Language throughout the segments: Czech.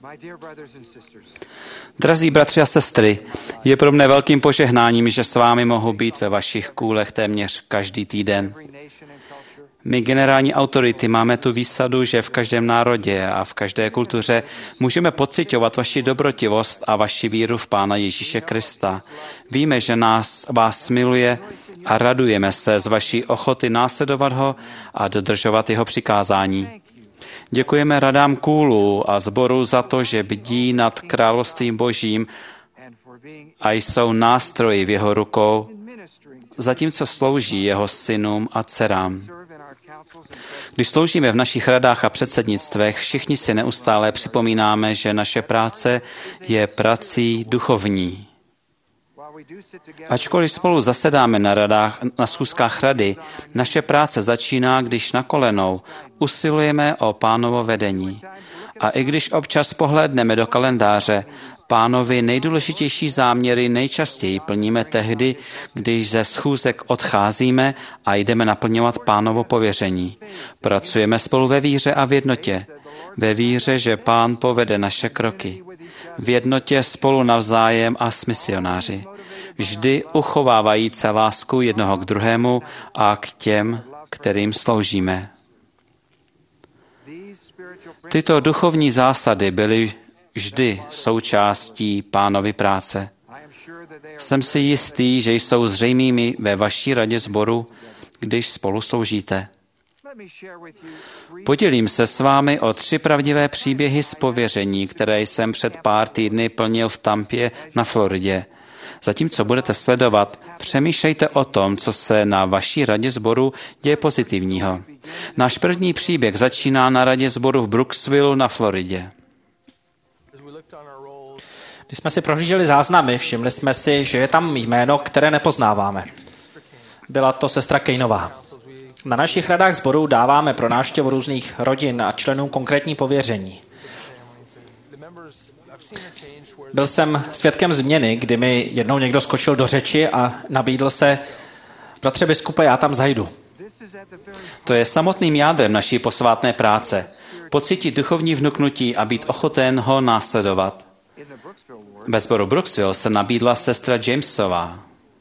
Drazí bratři a sestry, je pro mne velkým požehnáním, že s vámi mohu být ve vašich kůlech téměř každý týden. My, generální autority, máme tu výsadu, že v každém národě a v každé kultuře můžeme pociťovat vaši dobrotivost a vaši víru v Pána Ježíše Krista. Víme, že vás miluje a radujeme se z vaší ochoty následovat ho a dodržovat jeho přikázání. Děkujeme radám kůlu a sboru za to, že bdí nad královstvím Božím a jsou nástroji v jeho rukou, zatímco slouží jeho synům a dcerám. Když sloužíme v našich radách a předsednictvech, všichni si neustále připomínáme, že naše práce je prací duchovní. Ačkoliv spolu zasedáme na schůzkách rady, naše práce začíná, když na kolenou usilujeme o Pánovo vedení. A i když občas pohlédneme do kalendáře, Pánovi nejdůležitější záměry nejčastěji plníme tehdy, když ze schůzek odcházíme a jdeme naplňovat Pánovo pověření. Pracujeme spolu ve víře a v jednotě. Ve víře, že Pán povede naše kroky. V jednotě spolu navzájem a s misionáři. Vždy uchovávající lásku jednoho k druhému a k těm, kterým sloužíme. Tyto duchovní zásady byly vždy součástí Pánovy práce. Jsem si jistý, že jsou zřejmými ve vaší radě sboru, když spolu sloužíte. Podělím se s vámi o 3 pravdivé příběhy z pověření, které jsem před pár týdny plnil v Tampě na Floridě. Zatímco budete sledovat, přemýšlejte o tom, co se na vaší radě sboru děje pozitivního. Náš první příběh začíná na radě sboru v Brooksville na Floridě. Když jsme si prohlíželi záznamy, všimli jsme si, že je tam jméno, které nepoznáváme. Byla to sestra Kejnová. Na našich radách sboru dáváme pro návštěvu různých rodin a členů konkrétní pověření. Byl jsem svědkem změny, kdy mi jednou někdo skočil do řeči a nabídl se: bratře biskupe, já tam zajdu. To je samotným jádrem naší posvátné práce. Pocítit duchovní vnuknutí a být ochoten ho následovat. Ve sboru Brooksville se nabídla sestra Jamesová.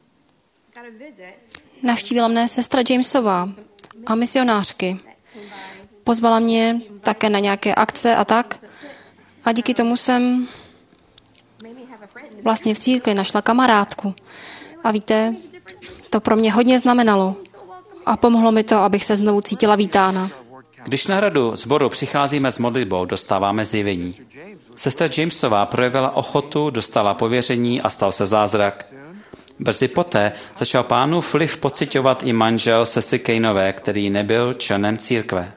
Navštívila mne sestra Jamesová a misionářky. Pozvala mě také na nějaké akce a tak. A díky tomu jsem vlastně v církvi našla kamarádku. A víte, to pro mě hodně znamenalo. A pomohlo mi to, abych se znovu cítila vítána. Když na radu sboru přicházíme s modlitbou, dostáváme zjevení. Sestra Jamesová projevila ochotu, dostala pověření a stal se zázrak. Brzy poté začal Pánův vliv pociťovat i manžel sestry Kejnové, který nebyl členem církve.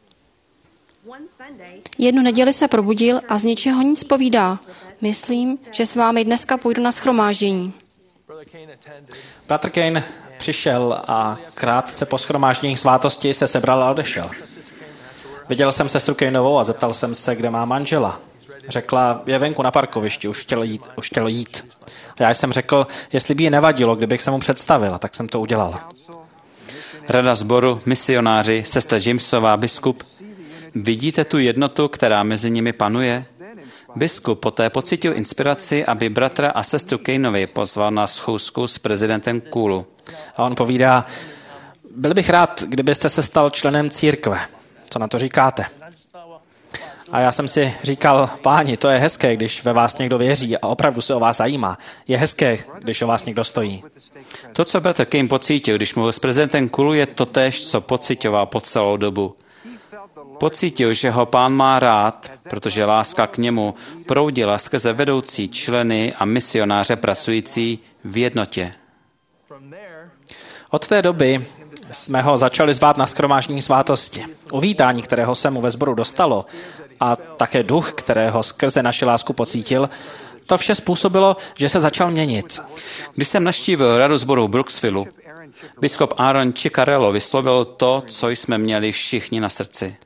Jednu neděli se probudil a z ničeho nic povídá. Myslím, že s vámi dneska půjdu na shromáždění. Bratr Kane přišel a krátce po shromáždění svátosti se sebral a odešel. Viděl jsem sestru Kaneovou a zeptal jsem se, kde má manžela. Řekla, je venku na parkovišti, už chtěl jít. A já jsem řekl, jestli by jí nevadilo, kdybych se mu představila, tak jsem to udělala. Rada sboru, misionáři, sestra Jamesová, biskup. Vidíte tu jednotu, která mezi nimi panuje? Biskup poté pocítil inspiraci, aby bratra a sestru Kaneovi pozval na schůzku s prezidentem Coolu. A on povídá, byl bych rád, kdybyste se stal členem církve. Co na to říkáte? A já jsem si říkal, páni, to je hezké, když ve vás někdo věří a opravdu se o vás zajímá. Je hezké, když o vás někdo stojí. To, co bratr Kane pocítil, když mluvil s prezidentem Coolu, je totéž, co pocitoval po celou dobu. Pocítil, že ho Pán má rád, protože láska k němu proudila skrze vedoucí členy a misionáře pracující v jednotě. Od té doby jsme ho začali zvát na shromáždění svátosti. Uvítání, kterého se mu ve sboru dostalo, a také duch, kterého skrze naši lásku pocítil, to vše způsobilo, že se začal měnit. Když jsem navštívil radu sboru v Brooksville, biskup Aaron Ciccarello vyslovil to, co jsme měli všichni na srdci.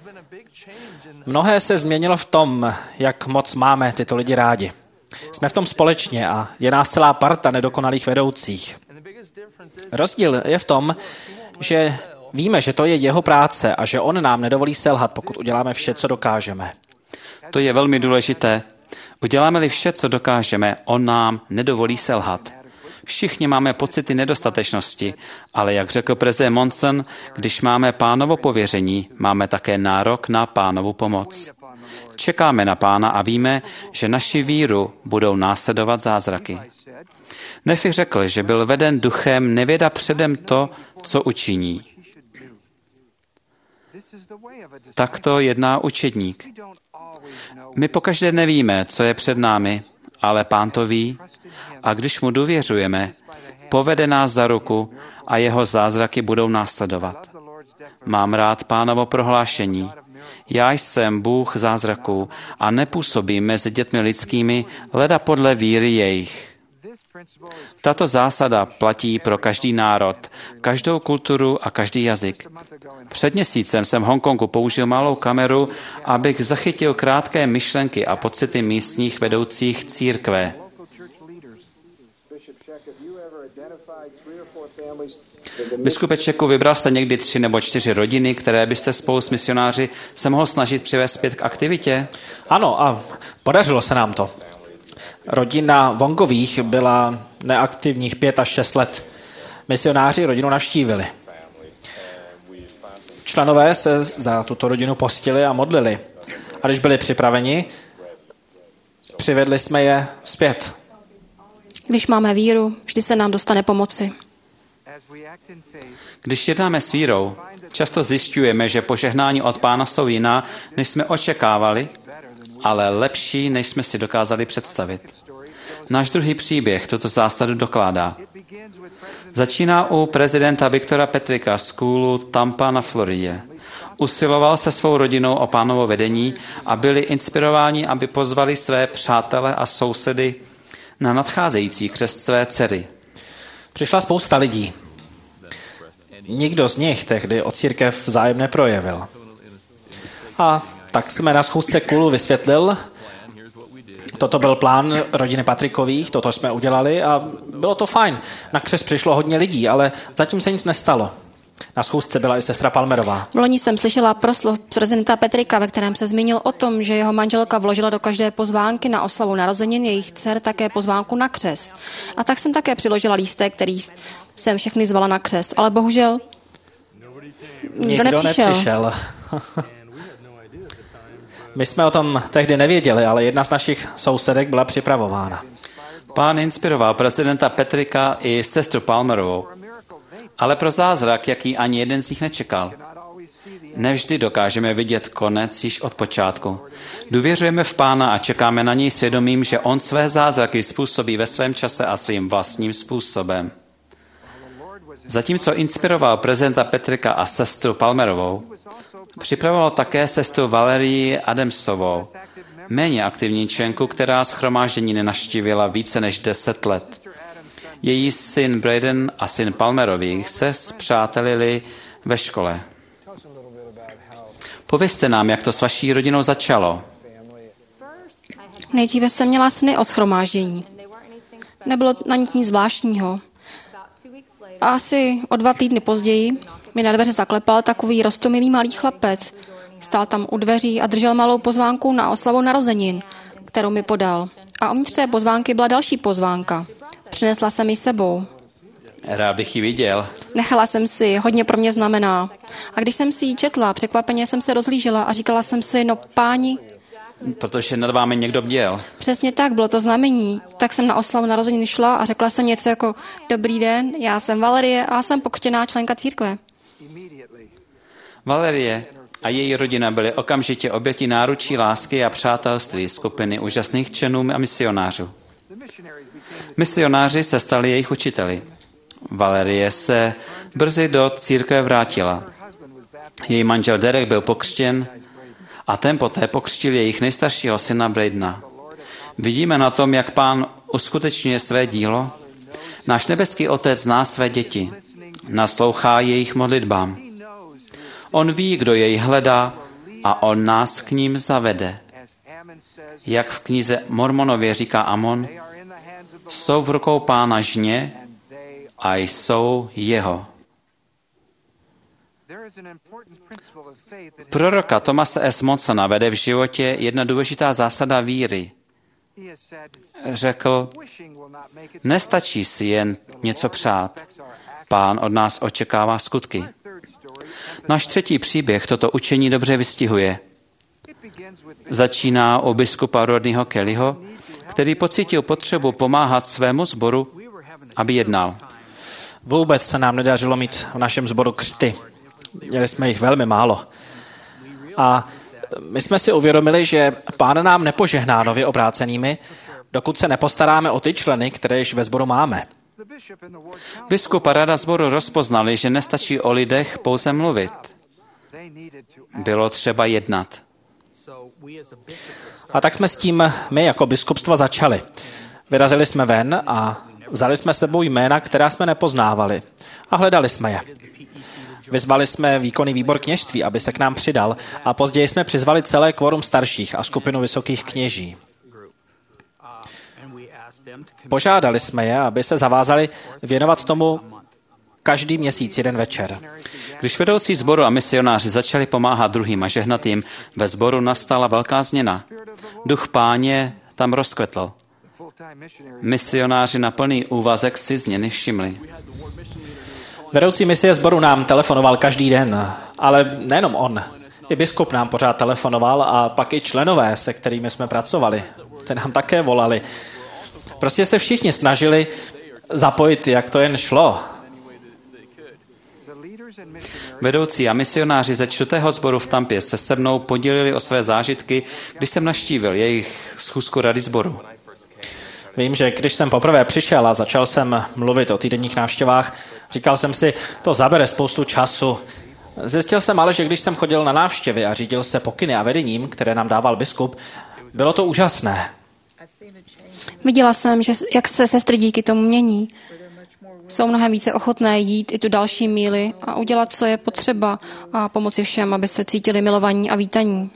Mnohé se změnilo v tom, jak moc máme tyto lidi rádi. Jsme v tom společně a je nás celá parta nedokonalých vedoucích. Rozdíl je v tom, že víme, že to je jeho práce a že on nám nedovolí selhat, pokud uděláme vše, co dokážeme. To je velmi důležité. Uděláme-li vše, co dokážeme, on nám nedovolí selhat. Všichni máme pocity nedostatečnosti, ale jak řekl prezident Monson, když máme Pánovo pověření, máme také nárok na Pánovu pomoc. Čekáme na Pána a víme, že naši víru budou následovat zázraky. Nefi řekl, že byl veden duchem, nevěda předem to, co učiní. Takto jedná učedník. My pokaždé nevíme, co je před námi, ale Pán to ví a když mu důvěřujeme, povede nás za ruku a jeho zázraky budou následovat. Mám rád Pánovo prohlášení. Já jsem Bůh zázraků a nepůsobím mezi dětmi lidskými, leda podle víry jejich. Tato zásada platí pro každý národ, každou kulturu a každý jazyk. Před měsícem jsem v Hongkongu použil malou kameru, abych zachytil krátké myšlenky a pocity místních vedoucích církve. Biskupe Čeku, vybral jste někdy 3 nebo 4 rodiny, které byste spolu s misionáři se mohl snažit přivést zpět k aktivitě? Ano, a podařilo se nám to. Rodina Wongových byla neaktivních 5 až 6 let. Misionáři rodinu navštívili. Členové se za tuto rodinu postili a modlili. A když byli připraveni, přivedli jsme je zpět. Když máme víru, vždy se nám dostane pomoci. Když jednáme s vírou, často zjišťujeme, že požehnání od Pána jsou jiná, než jsme očekávali, ale lepší, než jsme si dokázali představit. Náš druhý příběh tuto zásadu dokládá. Začíná u prezidenta Viktora Petrika z Coolu Tampa na Floridě. Usiloval se svou rodinou o Pánovo vedení a byli inspirováni, aby pozvali své přátele a sousedy na nadcházející křest své dcery. Přišla spousta lidí. Nikdo z nich tehdy o církev zájem neprojevil. A tak jsme na schůzce Coolu vysvětlil, toto byl plán rodiny Patrikových, toto jsme udělali a bylo to fajn. Na křest přišlo hodně lidí, ale zatím se nic nestalo. Na schůzce byla i sestra Palmerová. V loni jsem slyšela proslov prezidenta Petrika, ve kterém se zmínil o tom, že jeho manželka vložila do každé pozvánky na oslavu narozenin jejich dcer také pozvánku na křest. A tak jsem také přiložila lístek, který jsem všechny zvala na křest. Ale bohužel nikdo nepřišel. My jsme o tom tehdy nevěděli, ale jedna z našich sousedek byla připravována. Pán inspiroval prezidenta Petrika i sestru Palmerovou, ale pro zázrak, jaký ani jeden z nich nečekal. Nevždy dokážeme vidět konec již od počátku. Důvěřujeme v Pána a čekáme na něj svědomím, že on své zázraky způsobí ve svém čase a svým vlastním způsobem. Zatímco inspiroval prezidenta Petrika a sestru Palmerovou, připravoval také sestru Valerii Adamsovou, méně aktivní členku, která shromáždění nenavštívila více než 10 let. Její syn Braden a syn Palmerových se spřátelili ve škole. Povězte nám, jak to s vaší rodinou začalo. Nejdříve jsem měla sny o shromáždění. Nebylo na nic zvláštního. A asi o 2 týdny později mi na dveře zaklepal takový roztomilý malý chlapec. Stál tam u dveří a držel malou pozvánku na oslavu narozenin, kterou mi podal. A uvnitř té pozvánky byla další pozvánka. Přinesla jsem ji sebou. Rád bych ji viděl. Nechala jsem si, hodně pro mě znamená. A když jsem si ji četla, překvapeně jsem se rozhlížela a říkala jsem si, no páni. Protože nad vámi někdo bděl. Přesně tak, bylo to znamení. Tak jsem na oslavu narozenin šla a řekla jsem něco jako, dobrý den, já jsem Valerie a jsem pokřtěná členka církve. Valerie a její rodina byly okamžitě oběti náručí lásky a přátelství skupiny úžasných členů a misionářů. Misionáři se stali jejich učiteli. Valerie se brzy do církve vrátila. Její manžel Derek byl pokřtěn a ten poté pokřtil jejich nejstaršího syna Bradena. Vidíme na tom, jak Pán uskutečňuje své dílo. Náš nebeský Otec zná své děti. Naslouchá jejich modlitbám. On ví, kdo jej hledá a on nás k ním zavede. Jak v knize Mormonově říká Amon, jsou v rukou Pána žně a jsou jeho. Proroka Thomase S. Monsona vede v životě jedna důležitá zásada víry. Řekl, nestačí si jen něco přát. Pán od nás očekává skutky. Náš třetí příběh toto učení dobře vystihuje. Začíná u biskupa Rodneyho Kellyho, který pocítil potřebu pomáhat svému sboru, aby jednal. Vůbec se nám nedařilo mít v našem sboru křty. Měli jsme jich velmi málo. A my jsme si uvědomili, že Pán nám nepožehná nově obrácenými, dokud se nepostaráme o ty členy, které již ve sboru máme. Biskup a rada sboru rozpoznali, že nestačí o lidech pouze mluvit. Bylo třeba jednat. A tak jsme s tím my jako biskupstva začali. Vyrazili jsme ven a vzali jsme sebou jména, která jsme nepoznávali. A hledali jsme je. Vyzvali jsme výkonný výbor kněžství, aby se k nám přidal, a později jsme přizvali celé kvorum starších a skupinu vysokých kněží. Požádali jsme je, aby se zavázali věnovat tomu každý měsíc jeden večer. Když vedoucí sboru a misionáři začali pomáhat druhým a žehnat jim, ve sboru nastala velká změna. Duch Páně tam rozkvetl. Misionáři na plný úvazek si změny všimli. Vedoucí misie sboru nám telefonoval každý den, ale nejenom on. I biskup nám pořád telefonoval a pak i členové, se kterými jsme pracovali. Ty nám také volali. Prostě se všichni snažili zapojit, jak to jen šlo. Vedoucí a misionáři ze 4. sboru v Tampě se mnou podělili o své zážitky, když jsem navštívil jejich schůzku rady sboru. Vím, že když jsem poprvé přišel a začal jsem mluvit o týdenních návštěvách, říkal jsem si, to zabere spoustu času. Zjistil jsem ale, že když jsem chodil na návštěvy a řídil se pokyny a vedením, které nám dával biskup, bylo to úžasné. Viděla jsem, že jak se sestry díky tomu mění. Jsou mnohem více ochotné jít i tu další míli a udělat, co je potřeba, a pomoci všem, aby se cítili milovaní a vítaní.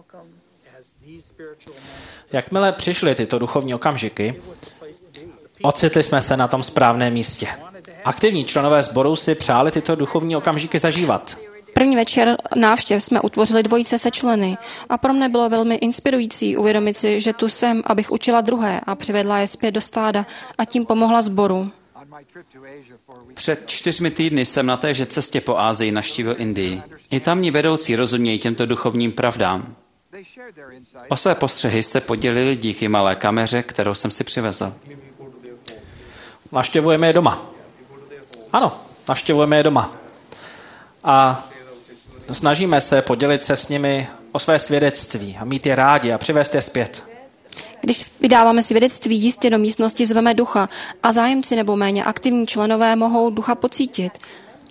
Jakmile přišly tyto duchovní okamžiky, ocitli jsme se na tom správném místě. Aktivní členové sboru si přáli tyto duchovní okamžiky zažívat. První večer návštěv jsme utvořili dvojice se členy a pro mne bylo velmi inspirující uvědomit si, že tu jsem, abych učila druhé a přivedla je zpět do stáda a tím pomohla sboru. Před 4 týdny jsem na téže cestě po Asii navštívil Indii. I tamní vedoucí rozumějí těmto duchovním pravdám. O své postřehy se podělili díky malé kameře, kterou jsem si přivezl. Navštěvujeme je doma. Ano, navštěvujeme je doma. A snažíme se podělit se s nimi o své svědectví a mít je rádi a přivést je zpět. Když vydáváme svědectví, jistě do místnosti zveme ducha a zájemci nebo méně aktivní členové mohou ducha pocítit.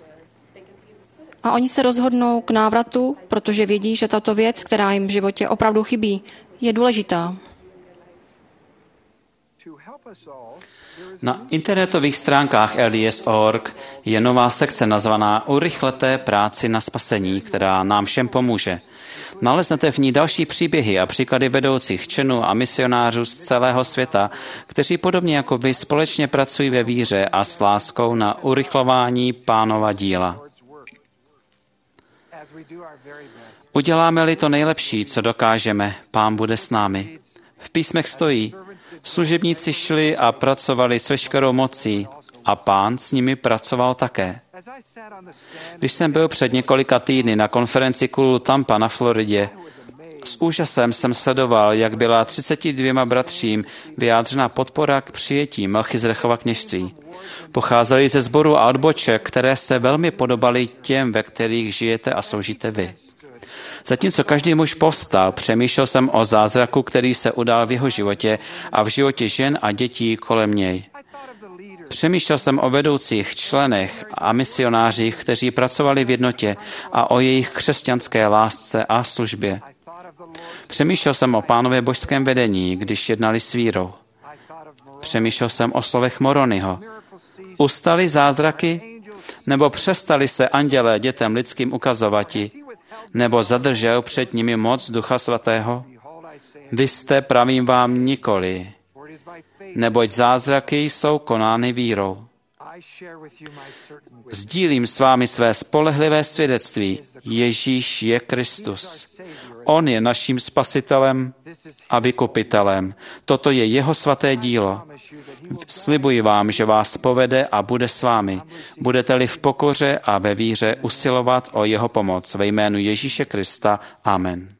A oni se rozhodnou k návratu, protože vědí, že tato věc, která jim v životě opravdu chybí, je důležitá. Na internetových stránkách LDS.org je nová sekce nazvaná Urychlete práci na spasení, která nám všem pomůže. Naleznete v ní další příběhy a příklady vedoucích členů a misionářů z celého světa, kteří podobně jako vy společně pracují ve víře a s láskou na urychlování Pánova díla. Uděláme-li to nejlepší, co dokážeme, Pán bude s námi. V písmech stojí, služebníci šli a pracovali s veškerou mocí a Pán s nimi pracoval také. Když jsem byl před několika týdny na konferenci Kulu Tampa na Floridě, s úžasem jsem sledoval, jak byla 32 bratřím vyjádřena podpora k přijetí Melchizedekova kněžství. Pocházeli ze sboru a odboček, které se velmi podobaly těm, ve kterých žijete a sloužíte vy. Zatímco každý muž povstal, přemýšlel jsem o zázraku, který se udál v jeho životě a v životě žen a dětí kolem něj. Přemýšlel jsem o vedoucích členech a misionářích, kteří pracovali v jednotě a o jejich křesťanské lásce a službě. Přemýšlel jsem o Pánově božském vedení, když jednali s vírou. Přemýšlel jsem o slovech Moroniho. Ustaly zázraky, nebo přestali se andělé dětem lidským ukazovati, nebo zadržel před nimi moc Ducha Svatého? Vy jste, pravím vám, nikoli, neboť zázraky jsou konány vírou. Sdílím s vámi své spolehlivé svědectví. Ježíš je Kristus. On je naším spasitelem a vykupitelem. Toto je jeho svaté dílo. Slibuji vám, že vás povede a bude s vámi. Budete-li v pokoře a ve víře usilovat o jeho pomoc. Ve jménu Ježíše Krista. Amen.